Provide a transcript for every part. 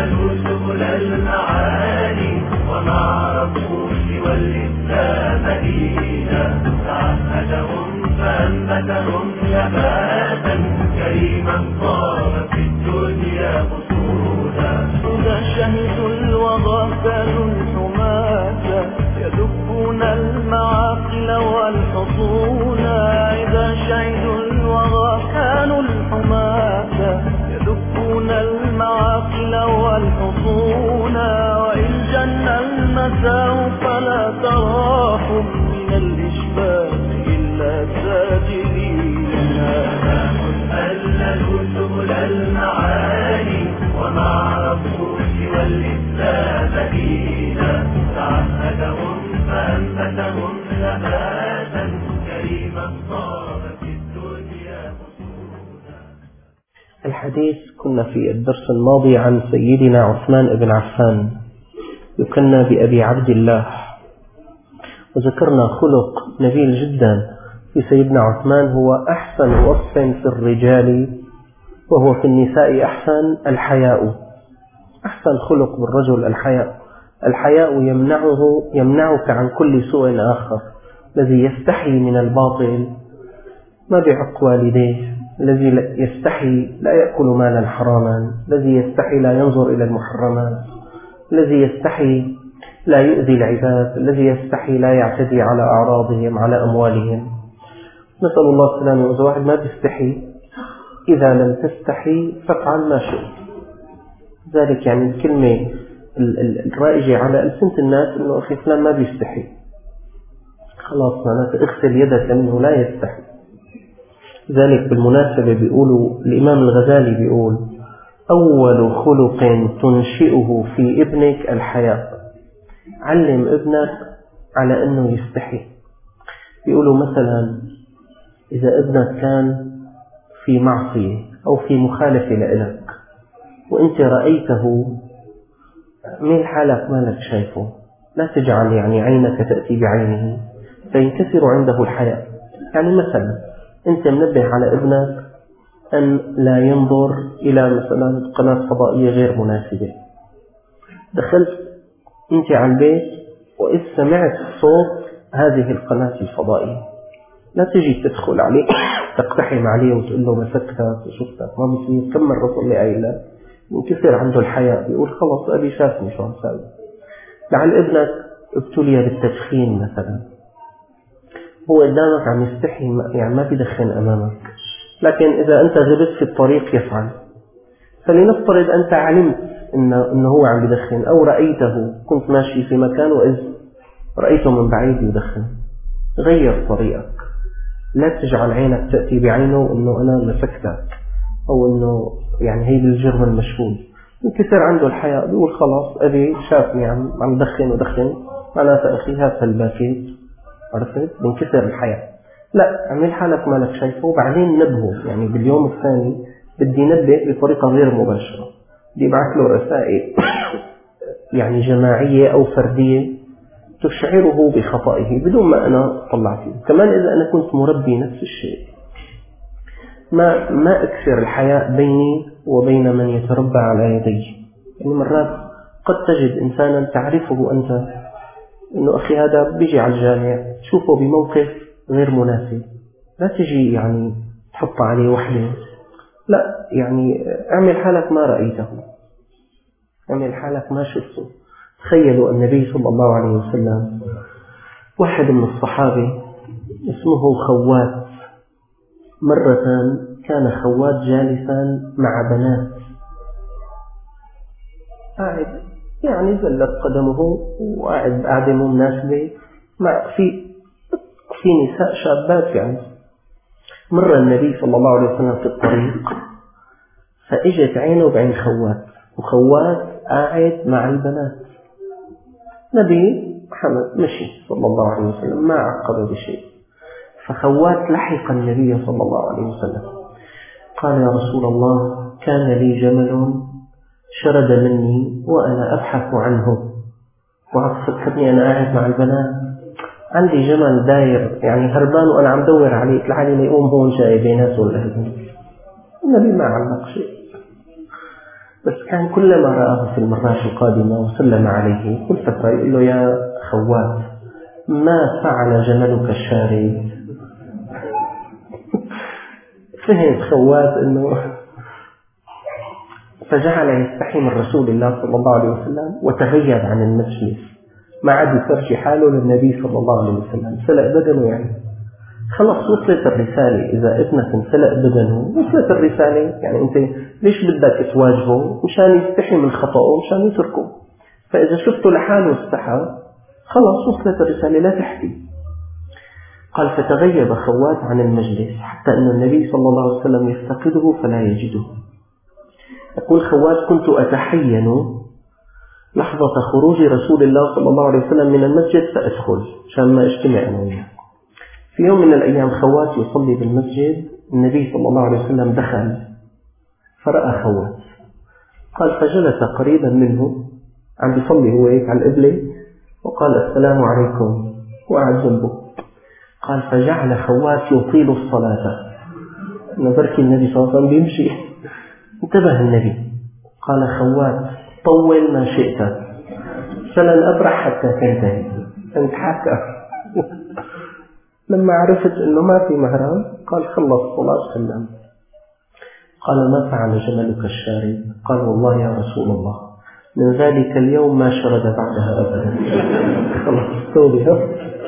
ألوا سبل المعاني ونعرفوا سوى الإسلام دينا. تعهدهم فأنبتهم نباتا كريما صار في الدنيا بطولا. إذا شهدوا الوغى كانوا الحماة يدبون المعاقل والحصون. إذا شهدوا الوغى كانوا الحماة يدبون المعاقل والحصون. وإن جن المساء فلا تراهم من الإشباه إلا ساجدين. أللوا سبل المعاني ونعرفوا سوى الإسلام دينا. تعهدهم فأنبتهم نباتا كريما صار في الدنيا بطولا. الحديث كنا في الدرس الماضي عن سيدنا عثمان بن عفان يكنى بأبي عبد الله، وذكرنا خلق نبيل جدا في سيدنا عثمان هو أحسن وصف في الرجال وهو في النساء أحسن الحياء. أحسن خلق بالرجل الحياء. الحياء يمنعك عن كل سوء آخر. الذي يستحي من الباطل ما بعق والديه، الذي يستحي لا يأكل مالا حراما، الذي يستحي لا ينظر إلى المحرمات، الذي يستحي لا يؤذي العباد، الذي يستحي لا يعتدي على أعراضهم على أموالهم. نسأل الله السلامة. وإذا واحد ما بيستحي، إذا لم تستحي فافعل ما شئت. ذلك يعني الكلمة الرائجة على ألسنة الناس إنه أخي فلان ما بيستحي، خلاص معناته اغسل يدك منه لا يستحي. ذلك بالمناسبة بيقولوا الإمام الغزالي بيقول أول خلق تنشئه في ابنك الحياء. علم ابنك على أنه يستحي. بيقولوا مثلا إذا ابنك كان في معصية أو في مخالفة لإلك وإنت رأيته من حالك مالك شايفه، لا تجعل يعني عينك تأتي بعينه فينكسر عنده الحياء. يعني مثلا أنت منبه على ابنك أن لا ينظر إلى مثلا قناة فضائية غير مناسبة. دخلت أنت على البيت وإذ سمعت صوت هذه القناة الفضائية، لا تجي تدخل عليه تقتحم عليه وتقول له مسكتك وشفتك، ما بصير. كم مرة صلي قايلة ينكسر عنده الحياء، بيقول خلص أبي شافني شو عم ساوي. لعل ابنك ابتلي بالتدخين مثلا، هو قدامك عم يستحي يعني ما بيدخن أمامك، لكن إذا أنت غبت في الطريق يفعل. فلنفترض أنت علمت إنه هو عم يدخن أو رأيته، كنت ماشي في مكان وإذ رأيته من بعيد يدخن، غير طريقك. لا تجعل عينك تأتي بعينه إنه أنا مسكتك أو إنه يعني هي بالجرم المشهود. ينكسر عنده الحياء، بيقول خلاص أبي شافني عم دخن ودخن، معناته أخي هات الباكيت، عرفت؟ بينكسر الحياء. لا، اعمل حالك مالك شايفه وبعدين نبهه. يعني باليوم الثاني بدي نبه بطريقة غير مباشرة، بدي ابعث له رسائل يعني جماعية أو فردية تشعره بخطئه بدون ما أنا طلع فيه. كمان إذا أنا كنت مربي نفس الشيء، ما أكثر الحياء بيني وبين من يتربى على يدي. يعني مرات قد تجد إنسانا تعرفه أنت إنه أخي هذا بيجي على الجامع، تشوفه بموقف غير مناسب، لا تجي يعني تحط عليه وحده، لا يعني اعمل حالك ما رأيته، اعمل حالك ما شفته. تخيلوا النبي صلى الله عليه وسلم واحد من الصحابة اسمه خوات، مرة كان خوات جالسا مع بنات، قاعد يعني زلت قدمه وقاعد قاعدة مناسبة مع في نساء شابات. يعني مر النبي صلى الله عليه وسلم في الطريق فإجت عينه بعين خوات، وخوات قاعد مع البنات. نبي محمد مشي صلى الله عليه وسلم ما عقب بشيء، فخوات لحق النبي صلى الله عليه وسلم قال يا رسول الله كان لي جمل شرد مني وأنا أبحث عنه، وعصفتني أنا قاعد مع البنات، عندي جمل داير يعني هربان وأنا عم دور عليه، لعلي ما يقوم هون جاي بينات ولا هذا. النبي ما علق شيء، بس كان كلما رآه في المرات القادمة وسلم عليه كل فترة يقول له يا خوات ما فعل جملك الشارد. فهم خوات أنه فجعل يستحي من رسول الله صلى الله عليه وسلم وتغيب عن المجلس، ما عاد يفرجي حاله للنبي صلى الله عليه وسلم. سلق بدنه يعني خلص وصلت الرسالة. إذا ابنك انسلق بدنه وصلت الرسالة، يعني أنت ليش بدك تواجهه؟ مشان يستحي من خطأه مشان يتركه. فإذا شفته لحاله استحى خلص وصلت الرسالة لا تحكي. قال فتغيب خوات عن المجلس حتى أن النبي صلى الله عليه وسلم يفتقده فلا يجده. يقول خوات كنت أتحين لحظة خروج رسول الله صلى الله عليه وسلم من المسجد فأدخل عشان ما اجتمع أنا وياه. في يوم من الأيام خوات يصلي بالمسجد، النبي صلى الله عليه وسلم دخل فرأى خوات. قال فجلس قريبا منه عم يصلي هو هيك على القبلة وقال السلام عليكم وقعد جنبه. قال فجعل خوات يطيل الصلاة، نظرك النبي صلى الله عليه وسلم بيمشي. انتبه النبي قال خوات طول ما شئت فلن أبرح حتى تنتهي. انتحكى. لما عرفت أنه ما في مهران قال خلص صلاة سلم. قال ما فعل جملك الشارد؟ قال والله يا رسول الله من ذلك اليوم ما شرد بعدها أبدا. خلص توبه.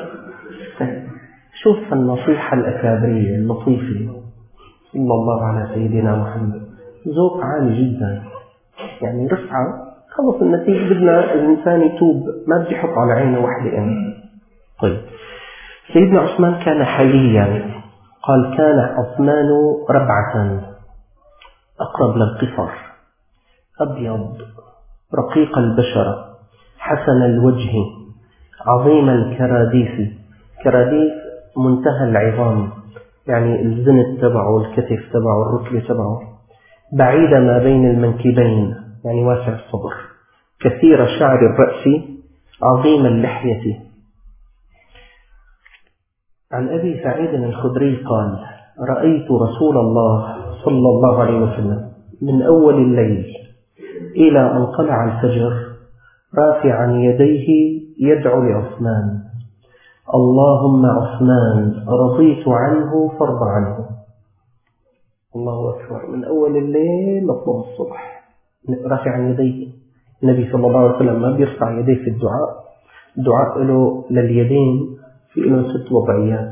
شوف النصيحة الأكابرية اللطيفة صلى الله على سيدنا محمد، ذوق عالي جدا، يعني رفعة. خلص النتيجة بدنا الإنسان يتوب، ما بدي يحط على عينه وحدة. طيب سيدنا عثمان كان حييا. قال كان عثمان ربعة أقرب للقصر، أبيض رقيق البشرة حسن الوجه عظيم الكراديس. كراديس منتهى العظام، يعني الزنت تبعه الكتف تبعه الركبة تبعه، بعيد ما بين المنكبين يعني واسع الصدر، كثير شعر الرأس عظيم اللحية. عن أبي سعيد الخدري قال رأيت رسول الله صلى الله عليه وسلم من أول الليل إلى أن طلع الفجر رافعا يديه يدعو لعثمان اللهم عثمان رضيت عنه فارض عنه. الله أكبر. من أول الليل لطلع الصبح رافعا يديه. النبي صلى الله عليه وسلم ما بيرفع يديه في الدعاء. الدعاء له لليدين في له 6 وضعيات.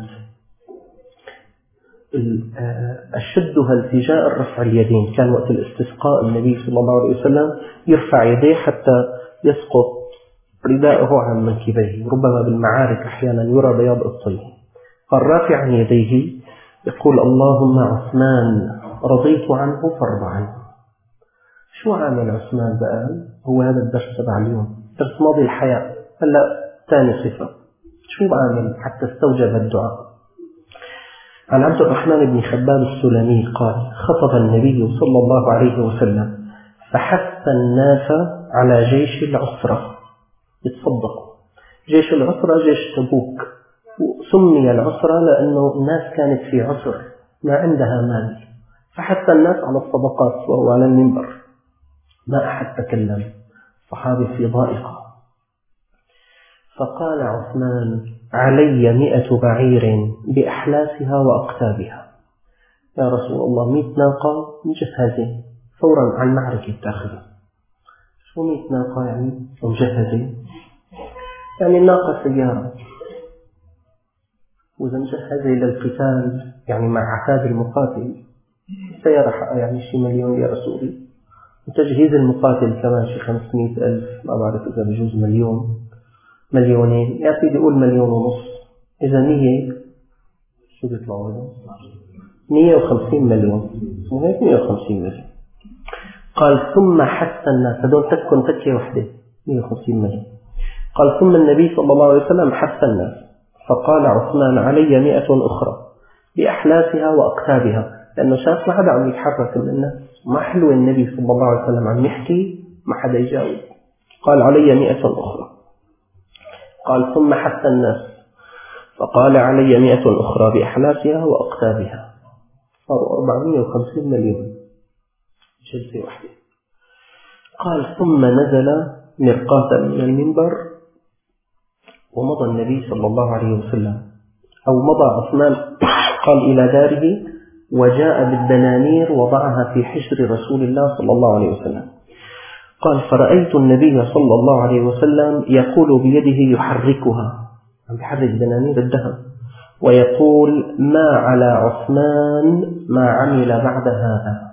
أشدها التجاء رفع اليدين. كان وقت الاستسقاء النبي صلى الله عليه وسلم يرفع يديه حتى يسقط رداءه عن منكبيه، ربما بالمعارك أحيانا يرى بياض الصيف. قال رافعا يديه يقول اللهم عثمان رضيت عنه فارض عنه. شو عامل عثمان بقى؟ هو هذا الدرس تبع اليوم، درس ماضي الحياة، هلا ثاني صفة. شو عامل حتى استوجب الدعاء؟ عن عبد الرحمن بن خباب السلمي قال خطب النبي صلى الله عليه وسلم فحث الناس على جيش العسرة يتصدقوا. جيش العسرة جيش تبوك، وسمي العسرة لأنه الناس كانت في عسر ما عندها مال، فحث الناس على الصدقات وهو على المنبر. ما أحد تكلم، صحابي في ضائقة. فقال عثمان علي 100 بعير بأحلاسها وأقتابها. يا رسول الله 100 ناقة مجهزة فورا عن معركة الداخل. شو 100 ناقة يعني مجهزة؟ يعني الناقة سيارة، وإذا مجهزة للقتال يعني مع عتاد المقاتل سيارة يعني شي 1,000,000 ليرة سوري، وتجهيز المقاتل كمان شي 500,000، ما بعرف إذا بجوز 1,000,000 2,000,000 يا سيدي قول 1,500,000. إذا 100 شو بيطلعوا هذا؟ 150 مليون، وهيك 150 مليون. قال ثم حث الناس، هذول تكن تكية واحدة 150 مليون. قال ثم النبي صلى الله عليه وسلم حث الناس فقال عثمان علي 100 أخرى بأحلاسها وأقتابها، لأنه شاف ما حدا عم يتحرك من الناس، ما حلو النبي صلى الله عليه وسلم عم يحكي ما حدا يجاوب. قال علي 100 أخرى. قال ثم حث الناس فقال علي 100 أخرى بأحلاسها وأقتابها، صاروا 450 مليون جلسة واحدة. قال ثم نزل مرقاة من المنبر ومضى النبي صلى الله عليه وسلم، أو مضى عثمان قال إلى داره وجاء بالدنانير وضعها في حجر رسول الله صلى الله عليه وسلم. قال فرأيت النبي صلى الله عليه وسلم يقول بيده يحركها، عم يحرك دنانير الذهب، ويقول ما على عثمان ما عمل بعد هذا.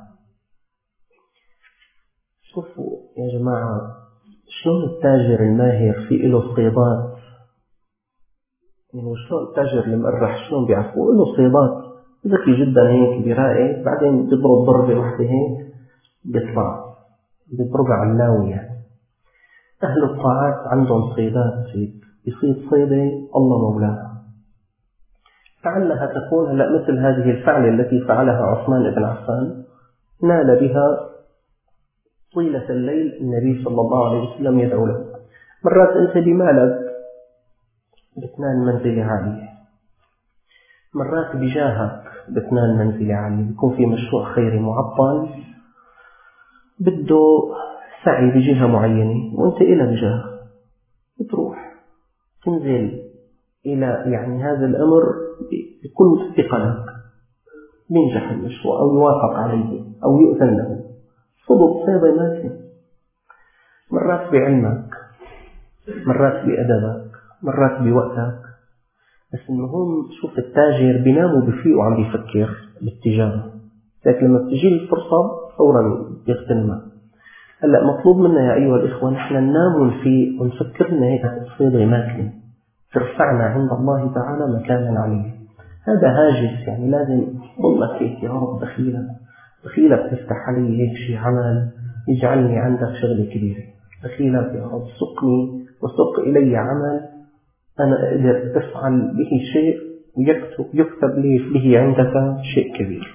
شوفوا يا جماعة شلون التاجر الماهر في له صيدات، يعني شلون التاجر المقرح شلون بيعرفوا له صيدات ذكي جدا هيك براقي، بعدين بيضرب ضربة واحدة هيك بيطلع بيضرب علاوي. يعني أهل الطاعات عندهم صيدات هيك يصيد صيدة الله مولاها. لعلها تكون هلا مثل هذه الفعلة التي فعلها عثمان بن عفان نال بها طيلة الليل النبي صلى الله عليه وسلم يدعو له. مرات أنت بمالك بتنال منزلة عالية، مرات بجاهك بتنال منزلة عالية، بيكون في مشروع خيري معطل بده سعي بجهة معينة وأنت إلى بجاه بتروح تنزل إلى يعني هذا الأمر بكل ثقلك، بينجح المشروع أو يوافق عليه أو يؤذن له. صدق صيدة ماكنة، مرات بعلمك، مرات بأدبك، مرات بوقتك. بس المهم شوف التاجر بينام وبفيق وعم بيفكر بالتجارة، لكن لما بتجي الفرصة فورا يغتنمها. هلا مطلوب منا يا أيها الإخوة نحن ننام ونفيق ونفكر إن هيك الصيدة ماكنة ترفعنا عند الله تعالى مكانا عليه. هذا هاجس، يعني لازم ضلك هيك يا رب دخيلك تفتح علي هيك شيء عمل يجعلني عندك شغلة كبيرة، دخيلك يا رب سقني وسق إلي عمل أنا أقدر أفعل به شيء ويكتب لي به عندك شيء كبير.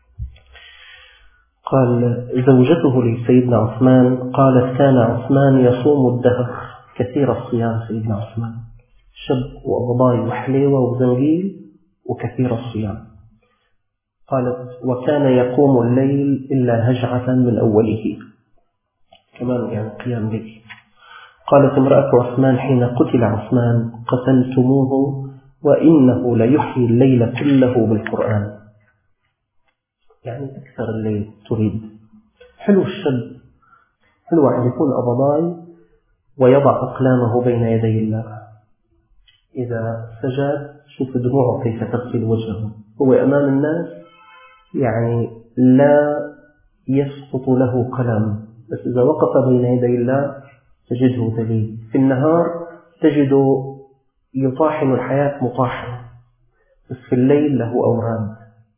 قال زوجته لسيدنا عثمان قالت كان عثمان يصوم الدهر كثير الصيام. سيدنا عثمان شب وأبضاي وحليوة وزنجيل وكثير الصيام. قالت وكان يقوم الليل إلا هجعة من أوله، كمان يعني قيام ليل. قالت امرأة عثمان حين قتل عثمان قتلتموه وإنه ليحيي الليل كله بالقرآن، يعني أكثر الليل تريد. حلو الشب، حلو أن يكون أبضاي ويضع أقلامه بين يدي الله، إذا سجد شوف دموعه كيف تغسل وجهه، هو أمام الناس يعني لا يسقط له قلم، بس إذا وقف بين يدي الله تجده ذليل. في النهار تجده يطاحن الحياة مطاحنة، بس في الليل له أوراد.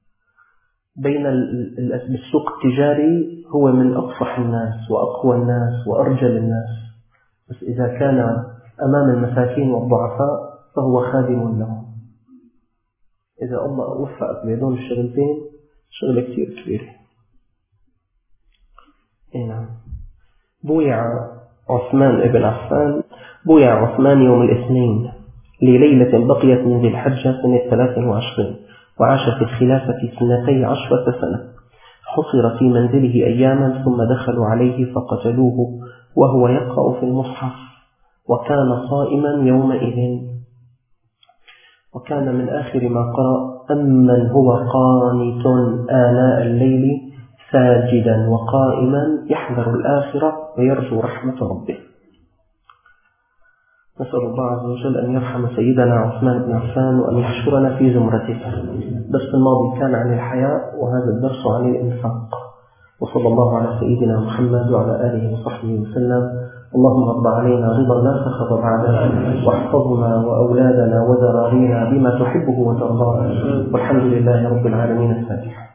بالسوق التجاري هو من أفصح الناس وأقوى الناس وأرجل الناس، بس إذا كان أمام المساكين والضعفاء فهو خادم لهم. إذا الله وفقك بهدول الشغلتين شغلة كتير كبيرة. نعم. بويع عثمان ابن عفان بويع عثمان يوم الاثنين لليلة بقيت من ذي الحجة سنة 23، وعاش في الخلافة 12 سنة. حصر في منزله أياما ثم دخلوا عليه فقتلوه وهو يقرأ في المصحف، وكان صائما يومئذ. وكان من آخر ما قرأ أمن هو قانت آناء الليل ساجدا وقائما يحذر الآخرة ويرجو رحمة ربه. نسأل الله عز وجل أن يرحم سيدنا عثمان بن عفان وأن يحشرنا في زمرته. الدرس الماضي كان عن الحياء، وهذا الدرس عن الإنفاق. وصلى الله على سيدنا محمد وعلى آله وصحبه وسلم. اللهم رب علينا رضا لا سخط بعده، واحفظنا وأولادنا وذرارينا بما تحبه وترضاه، والحمد لله رب العالمين. الفاتحة.